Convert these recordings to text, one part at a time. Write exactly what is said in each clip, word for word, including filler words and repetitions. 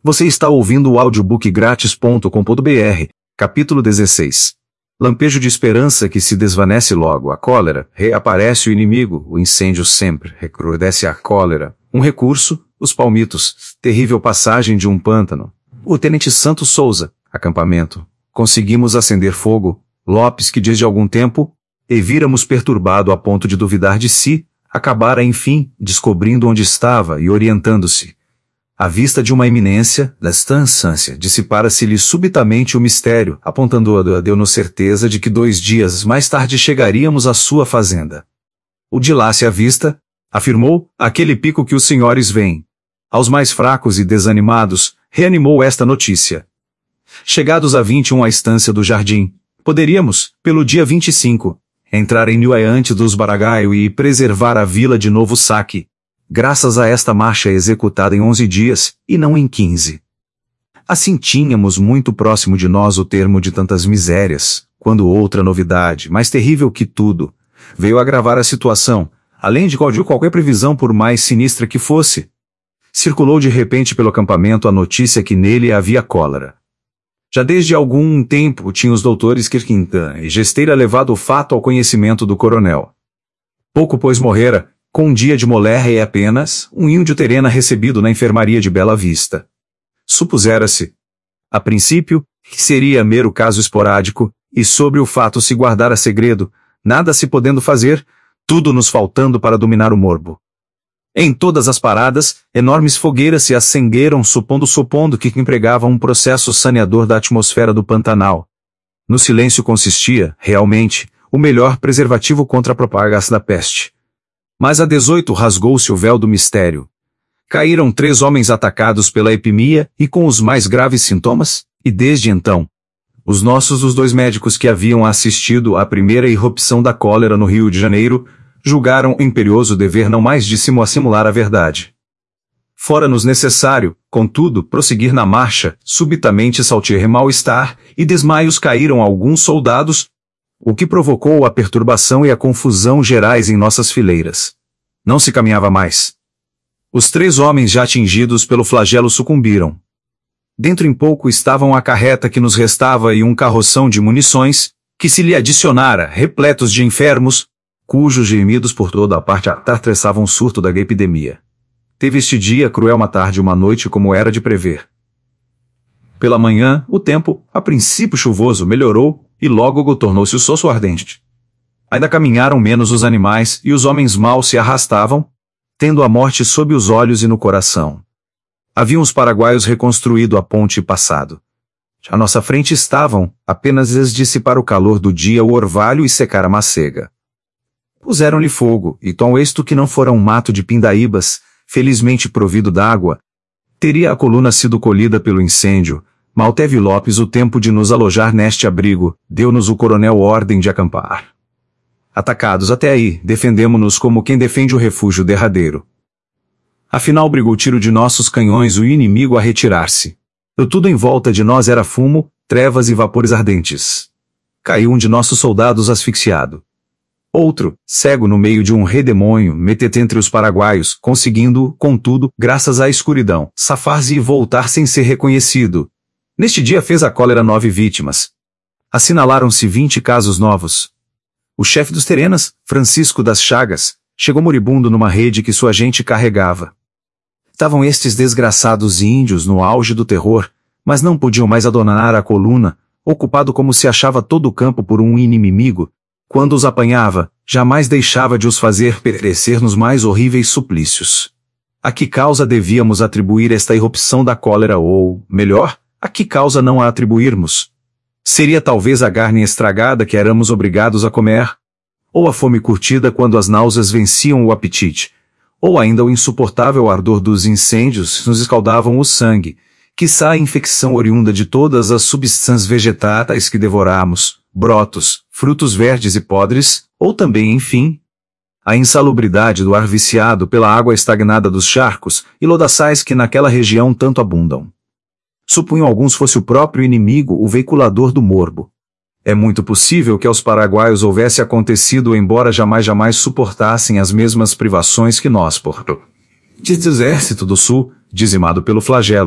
Você está ouvindo o audiobook grátis ponto com ponto br, capítulo dezesseis. Lampejo de esperança que se desvanece logo, a cólera, reaparece o inimigo, o incêndio sempre, recrudesce a cólera, um recurso, os palmitos, terrível passagem de um pântano. O tenente Santos Souza, acampamento. Conseguimos acender fogo, Lopes que desde algum tempo, e víramos perturbado a ponto de duvidar de si, acabara enfim, descobrindo onde estava e orientando-se. À vista de uma eminência, desta ânsia, dissipara-se-lhe subitamente o mistério, apontando-a deu-nos certeza de que dois dias mais tarde chegaríamos à sua fazenda. O de lá se avista, afirmou, aquele pico que os senhores veem. Aos mais fracos e desanimados, reanimou esta notícia. Chegados a vinte e um à estância do jardim, poderíamos, pelo dia vinte e cinco, entrar em Niuaiante dos Baragaio e preservar a vila de Novo Saque, graças a esta marcha executada em onze dias, e não em quinze. Assim tínhamos muito próximo de nós o termo de tantas misérias, quando outra novidade, mais terrível que tudo, veio agravar a situação, além de qualquer previsão por mais sinistra que fosse. Circulou de repente pelo acampamento a notícia que nele havia cólera. Já desde algum tempo tinham os doutores Kirkintan e Gesteira levado o fato ao conhecimento do coronel. Pouco pois morrera, com um dia de molerra e apenas, um índio terena recebido na enfermaria de Bela Vista. Supusera-se, a princípio, que seria mero caso esporádico, e sobre o fato se guardara segredo, nada se podendo fazer, tudo nos faltando para dominar o morbo. Em todas as paradas, enormes fogueiras se acenderam supondo supondo que empregava um processo saneador da atmosfera do Pantanal. No silêncio consistia, realmente, o melhor preservativo contra a propagação da peste. Mas a dezoito rasgou-se o véu do mistério. Caíram três homens atacados pela epidemia e com os mais graves sintomas, e desde então, os nossos os dois médicos que haviam assistido à primeira irrupção da cólera no Rio de Janeiro, julgaram imperioso dever não mais de simular a verdade. Fora-nos necessário, contudo, prosseguir na marcha, subitamente saltear mal-estar, e desmaios caíram alguns soldados, o que provocou a perturbação e a confusão gerais em nossas fileiras. Não se caminhava mais. Os três homens já atingidos pelo flagelo sucumbiram. Dentro em pouco estavam a carreta que nos restava e um carroção de munições, que se lhe adicionara, repletos de enfermos, cujos gemidos por toda a parte atravessavam o surto da epidemia. Teve este dia cruel uma tarde e uma noite como era de prever. Pela manhã, o tempo, a princípio chuvoso, melhorou, e logo tornou-se o soço ardente. Ainda caminharam menos os animais, e os homens mal se arrastavam, tendo a morte sob os olhos e no coração. Haviam os paraguaios reconstruído a ponte passado. À nossa frente estavam, apenas eles dissipar o calor do dia o orvalho e secar a macega. Puseram-lhe fogo, e tão isto que não fora um mato de pindaíbas, felizmente provido d'água, teria a coluna sido colhida pelo incêndio. Mal teve Lopes o tempo de nos alojar neste abrigo, deu-nos o coronel ordem de acampar. Atacados até aí, defendemo-nos como quem defende o refúgio derradeiro. Afinal brigou o tiro de nossos canhões o inimigo a retirar-se. Tudo em volta de nós era fumo, trevas e vapores ardentes. Caiu um de nossos soldados asfixiado. Outro, cego no meio de um redemoinho, metete entre os paraguaios, conseguindo, contudo, graças à escuridão, safar-se e voltar sem ser reconhecido. Neste dia fez a cólera nove vítimas. Assinalaram-se vinte casos novos. O chefe dos terenas, Francisco das Chagas, chegou moribundo numa rede que sua gente carregava. Estavam estes desgraçados índios no auge do terror, mas não podiam mais adonar a coluna, ocupado como se achava todo o campo por um inimigo. Quando os apanhava, jamais deixava de os fazer perecer nos mais horríveis suplícios. A que causa devíamos atribuir esta irrupção da cólera ou, melhor, a que causa não a atribuirmos? Seria talvez a carne estragada que éramos obrigados a comer? Ou a fome curtida quando as náuseas venciam o apetite? Ou ainda o insuportável ardor dos incêndios nos escaldavam o sangue, quiçá a infecção oriunda de todas as substâncias vegetais que devoramos, brotos, frutos verdes e podres, ou também, enfim, a insalubridade do ar viciado pela água estagnada dos charcos e lodaçais que naquela região tanto abundam. Supunham alguns fosse o próprio inimigo o veiculador do morbo. É muito possível que aos paraguaios houvesse acontecido embora jamais jamais suportassem as mesmas privações que nós por de exército do sul, dizimado pelo flagelo,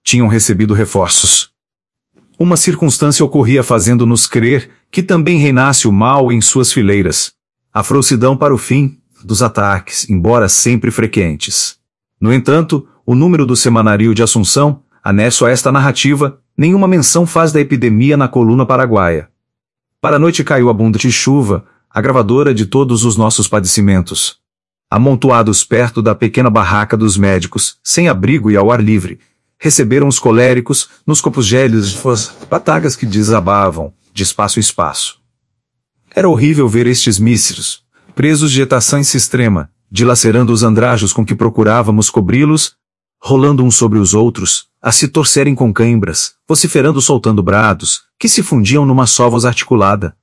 tinham recebido reforços. Uma circunstância ocorria fazendo-nos crer que também reinasse o mal em suas fileiras. A frouxidão para o fim dos ataques, embora sempre frequentes. No entanto, o número do Semanário de Assunção, anexo a esta narrativa, nenhuma menção faz da epidemia na coluna paraguaia. Para a noite caiu abundante chuva, agravadora de todos os nossos padecimentos. Amontoados perto da pequena barraca dos médicos, sem abrigo e ao ar livre, receberam os coléricos nos copos gélidos de batagas que desabavam, de espaço em espaço. Era horrível ver estes míseros, presos de etaçãncia extrema, dilacerando os andrajos com que procurávamos cobri-los, rolando uns sobre os outros, a se torcerem com cãibras, vociferando soltando brados, que se fundiam numa só voz articulada.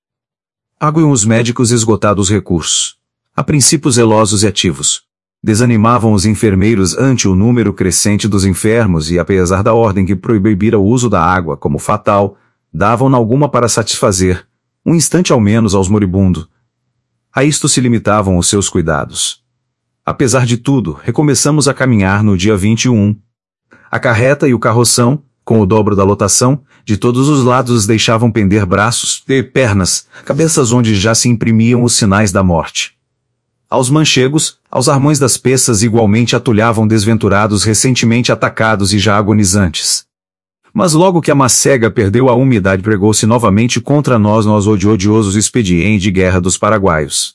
Aguiam os médicos esgotados recursos, a princípio zelosos e ativos. Desanimavam os enfermeiros ante o número crescente dos enfermos e, apesar da ordem que proibira o uso da água como fatal, davam-na alguma para satisfazer, um instante ao menos aos moribundos. A isto se limitavam os seus cuidados. Apesar de tudo, recomeçamos a caminhar no dia vinte e um. A carreta e o carroção, com o dobro da lotação, de todos os lados deixavam pender braços e pernas, cabeças onde já se imprimiam os sinais da morte. Aos manchegos, aos armões das peças igualmente atulhavam desventurados recentemente atacados e já agonizantes. Mas logo que a macega perdeu a umidade pregou-se novamente contra nós nos odiosos expedientes de guerra dos paraguaios.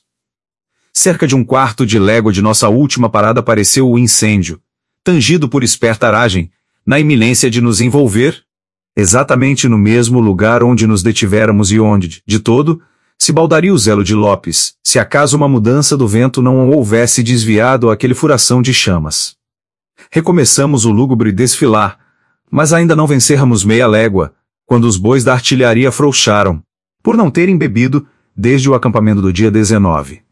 Cerca de um quarto de légua de nossa última parada apareceu o incêndio, tangido por esperta aragem, na iminência de nos envolver, exatamente no mesmo lugar onde nos detivéramos e onde, de todo, se baldaria o zelo de Lopes, se acaso uma mudança do vento não houvesse desviado aquele furação de chamas. Recomeçamos o lúgubre desfilar, mas ainda não vencêramos meia légua, quando os bois da artilharia afrouxaram, por não terem bebido, desde o acampamento do dia dezenove.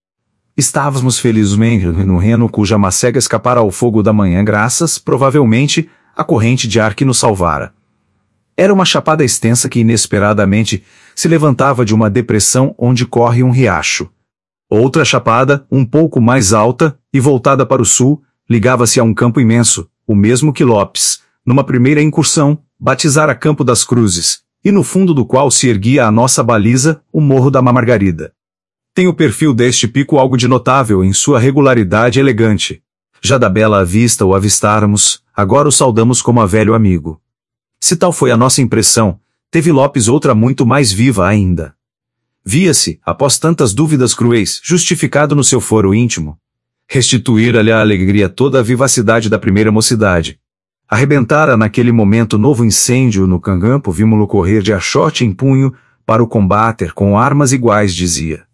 Estávamos felizmente no reno cuja macega escapara ao fogo da manhã graças, provavelmente, à corrente de ar que nos salvara. Era uma chapada extensa que inesperadamente se levantava de uma depressão onde corre um riacho. Outra chapada, um pouco mais alta, e voltada para o sul, ligava-se a um campo imenso, o mesmo que Lopes, numa primeira incursão, batizara Campo das Cruzes, e no fundo do qual se erguia a nossa baliza, o Morro da Margarida. Tem o perfil deste pico algo de notável em sua regularidade elegante. Já da bela vista o avistáramos, agora o saudamos como a velho amigo. Se tal foi a nossa impressão, teve Lopes outra muito mais viva ainda. Via-se, após tantas dúvidas cruéis, justificado no seu foro íntimo, restituir-lhe a alegria toda a vivacidade da primeira mocidade. Arrebentara naquele momento novo incêndio no cangampo, vimo-lo correr de achote em punho, para o combater com armas iguais, dizia.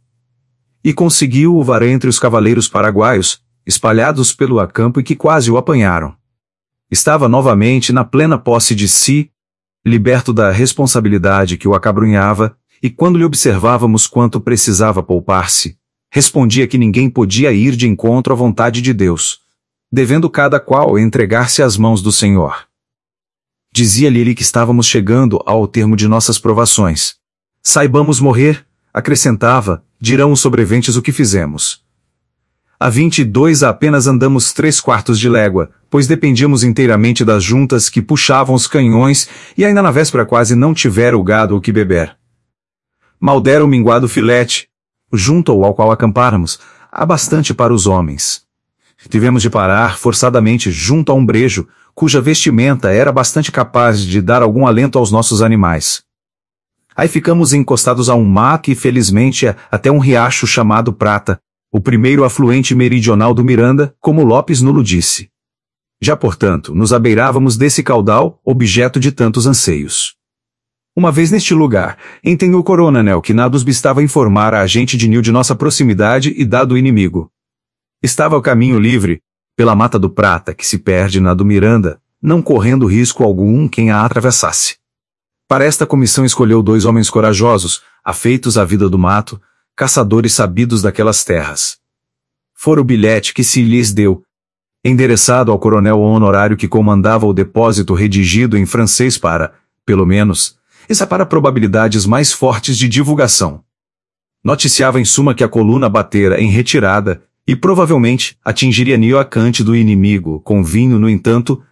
E conseguiu o var entre os cavaleiros paraguaios, espalhados pelo acampo e que quase o apanharam. Estava novamente na plena posse de si, liberto da responsabilidade que o acabrunhava, e quando lhe observávamos quanto precisava poupar-se, respondia que ninguém podia ir de encontro à vontade de Deus, devendo cada qual entregar-se às mãos do Senhor. Dizia-lhe ele que estávamos chegando ao termo de nossas provações. Saibamos morrer, acrescentava, dirão os sobreviventes o que fizemos. A vinte e dois apenas andamos três quartos de légua, pois dependíamos inteiramente das juntas que puxavam os canhões e ainda na véspera quase não tivera o gado o que beber. Mal dera o minguado filete, junto ao qual acampáramos, há bastante para os homens. Tivemos de parar forçadamente junto a um brejo, cuja vestimenta era bastante capaz de dar algum alento aos nossos animais. Aí ficamos encostados a um mato e felizmente até um riacho chamado Prata, o primeiro afluente meridional do Miranda, como Lopes nulo disse. Já portanto, nos abeirávamos desse caudal, objeto de tantos anseios. Uma vez neste lugar, entendeu o coronel que nada os bastava informar a agente de Nil de nossa proximidade e da do inimigo. Estava o caminho livre, pela mata do Prata que se perde na do Miranda, não correndo risco algum quem a atravessasse. Para esta comissão escolheu dois homens corajosos, afeitos à vida do mato, caçadores sabidos daquelas terras. Fora o bilhete que se lhes deu, endereçado ao coronel honorário que comandava o depósito redigido em francês para, pelo menos, exapar probabilidades mais fortes de divulgação. Noticiava em suma que a coluna batera em retirada, e provavelmente atingiria Nioacante do inimigo, com vinho, no entanto,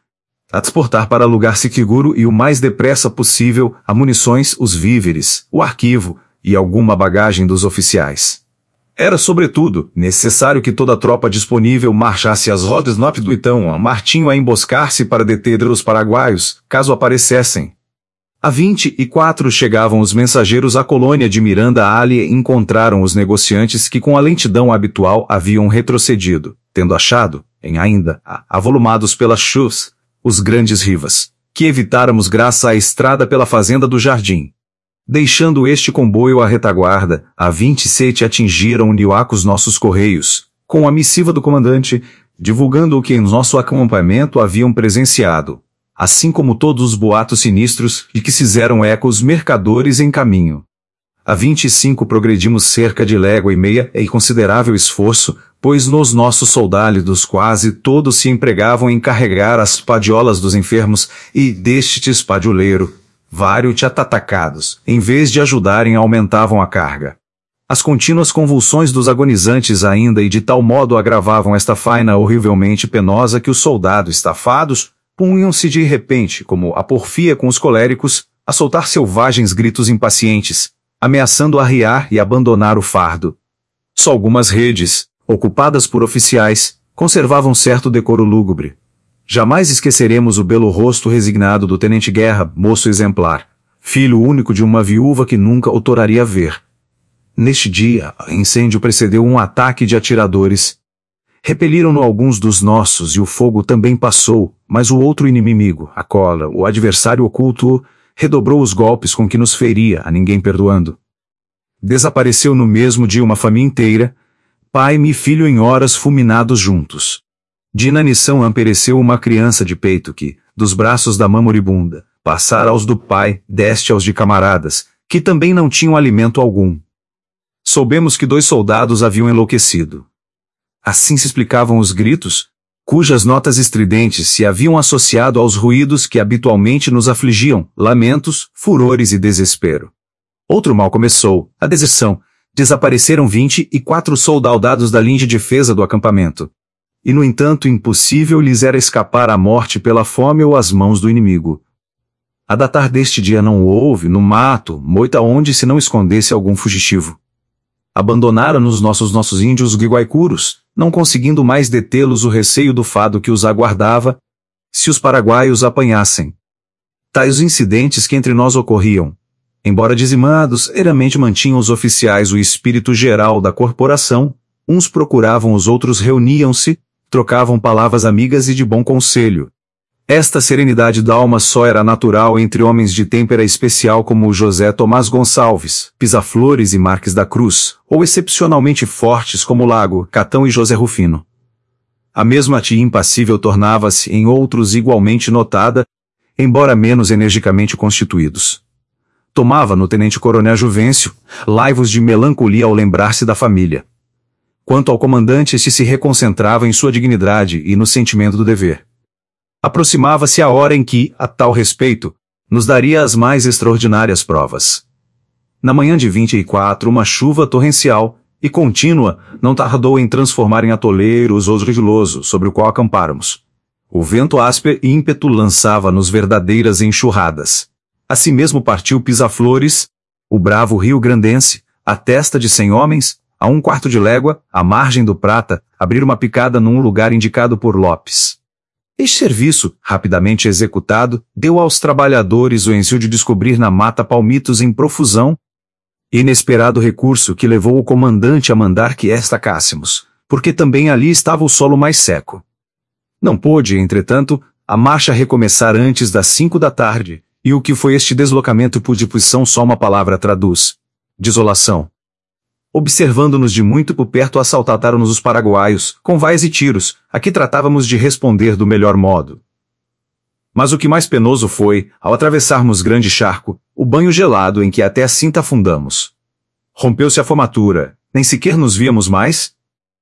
a transportar para lugar seguro e o mais depressa possível as munições, os víveres, o arquivo e alguma bagagem dos oficiais. Era, sobretudo, necessário que toda a tropa disponível marchasse às rodas no Apituitão, a Martinho a emboscar-se para deter os paraguaios, caso aparecessem. A vinte e quatro chegavam os mensageiros à colônia de Miranda Ali e encontraram os negociantes que com a lentidão habitual haviam retrocedido, tendo achado, em ainda, avolumados pelas chuvas, os grandes rivas, que evitáramos graças à estrada pela fazenda do Jardim. Deixando este comboio à retaguarda, a vinte e sete atingiram Niuacos nossos correios, com a missiva do comandante, divulgando o que em nosso acampamento haviam presenciado, assim como todos os boatos sinistros de que fizeram eco os mercadores em caminho. A vinte e cinco progredimos cerca de légua e meia em considerável esforço, pois nos nossos soldados quase todos se empregavam em carregar as padiolas dos enfermos e destes padioleiro, vários atatacados, em vez de ajudarem aumentavam a carga. As contínuas convulsões dos agonizantes ainda e de tal modo agravavam esta faina horrivelmente penosa que os soldados estafados punham-se de repente, como a porfia com os coléricos, a soltar selvagens gritos impacientes, ameaçando arriar e abandonar o fardo. Só algumas redes, ocupadas por oficiais, conservavam certo decoro lúgubre. Jamais esqueceremos o belo rosto resignado do tenente-guerra, moço exemplar, filho único de uma viúva que nunca o toraria ver. Neste dia, o incêndio precedeu um ataque de atiradores. Repeliram-no alguns dos nossos e o fogo também passou, mas o outro inimigo, a cola, o adversário oculto, redobrou os golpes com que nos feria, a ninguém perdoando. Desapareceu no mesmo dia uma família inteira, pai e filho em horas fulminados juntos. De inanição ampereceu uma criança de peito que, dos braços da mãe moribunda, passara aos do pai, deste aos de camaradas, que também não tinham alimento algum. Soubemos que dois soldados haviam enlouquecido. Assim se explicavam os gritos, cujas notas estridentes se haviam associado aos ruídos que habitualmente nos afligiam, lamentos, furores e desespero. Outro mal começou, a deserção. Desapareceram vinte e quatro soldados da linha de defesa do acampamento. E, no entanto, impossível lhes era escapar à morte pela fome ou às mãos do inimigo. A datar deste dia não houve, no mato, moita onde se não escondesse algum fugitivo. Abandonaram-nos nossos nossos índios guiguaicuros, não conseguindo mais detê-los o receio do fado que os aguardava, se os paraguaios apanhassem. Tais os incidentes que entre nós ocorriam. Embora dizimados, eramente mantinham os oficiais o espírito geral da corporação, uns procuravam os outros reuniam-se, trocavam palavras amigas e de bom conselho. Esta serenidade d'alma só era natural entre homens de têmpera especial como o José Tomás Gonçalves, Pisaflores e Marques da Cruz, ou excepcionalmente fortes como Lago, Catão e José Rufino. A mesma tia impassível tornava-se em outros igualmente notada, embora menos energicamente constituídos. Tomava no tenente-coronel Juvencio, laivos de melancolia ao lembrar-se da família. Quanto ao comandante, este se reconcentrava em sua dignidade e no sentimento do dever. Aproximava-se a hora em que, a tal respeito, nos daria as mais extraordinárias provas. Na manhã de vinte e quatro, uma chuva torrencial e contínua não tardou em transformar em atoleiro os ouros rigiloso sobre o qual acampáramos. O vento áspero e ímpeto lançava-nos verdadeiras enxurradas. Assim mesmo partiu Pisaflores, o bravo Rio Grandense, a testa de cem homens, a um quarto de légua, à margem do Prata, abrir uma picada num lugar indicado por Lopes. Este serviço, rapidamente executado, deu aos trabalhadores o enzio de descobrir na mata palmitos em profusão, inesperado recurso que levou o comandante a mandar que estacássemos, porque também ali estava o solo mais seco. Não pôde, entretanto, a marcha recomeçar antes das cinco da tarde, e o que foi este deslocamento por disposição só uma palavra traduz: desolação. Observando-nos de muito por perto, assaltaram-nos os paraguaios, com vaias e tiros, a que tratávamos de responder do melhor modo. Mas o que mais penoso foi, ao atravessarmos grande charco, o banho gelado em que até a cinta afundamos. Rompeu-se a formatura, nem sequer nos víamos mais.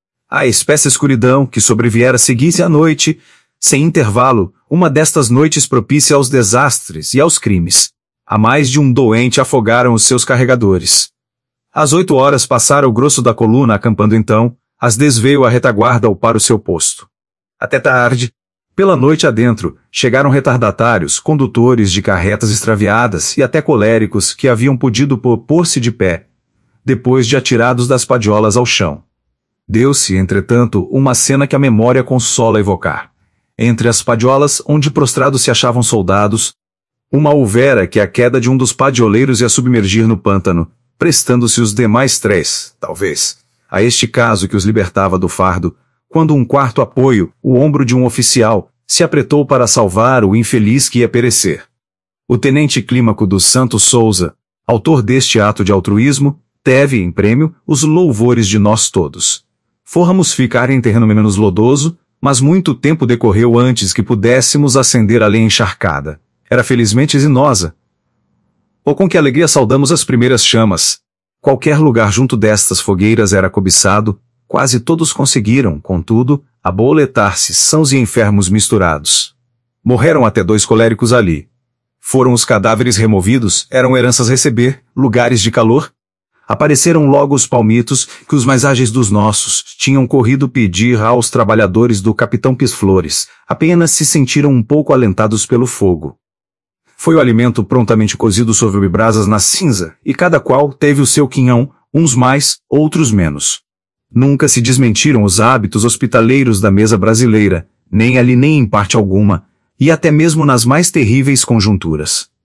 A espessa escuridão que sobreviera seguisse a noite, sem intervalo, uma destas noites propícia aos desastres e aos crimes. A mais de um doente afogaram os seus carregadores. Às oito horas passara o grosso da coluna acampando então, às dez veio a retaguarda ou para o seu posto. Até tarde, Pela noite adentro, chegaram retardatários, condutores de carretas extraviadas e até coléricos que haviam podido pôr-se de pé, depois de atirados das padiolas ao chão. Deu-se, entretanto, uma cena que a memória consola evocar. Entre as padiolas, onde prostrados se achavam soldados, uma houvera que a queda de um dos padioleiros ia submergir no pântano, prestando-se os demais três, talvez, a este caso que os libertava do fardo, quando um quarto apoio, o ombro de um oficial, se apretou para salvar o infeliz que ia perecer. O tenente Clímaco dos Santos Souza, autor deste ato de altruísmo, teve em prêmio os louvores de nós todos. Fôramos ficar em terreno menos lodoso, mas muito tempo decorreu antes que pudéssemos acender a lenha encharcada. Era felizmente exinosa. Ou com que alegria saudamos as primeiras chamas. Qualquer lugar junto destas fogueiras era cobiçado, quase todos conseguiram, contudo, aboletar-se sãos e enfermos misturados. Morreram até dois coléricos ali. Foram os cadáveres removidos, eram heranças receber, lugares de calor. Apareceram logo os palmitos, que os mais ágeis dos nossos tinham corrido pedir aos trabalhadores do capitão Pisflores, apenas se sentiram um pouco alentados pelo fogo. Foi o alimento prontamente cozido sobre brasas na cinza, e cada qual teve o seu quinhão, uns mais, outros menos. Nunca se desmentiram os hábitos hospitaleiros da mesa brasileira, nem ali nem em parte alguma, e até mesmo nas mais terríveis conjunturas.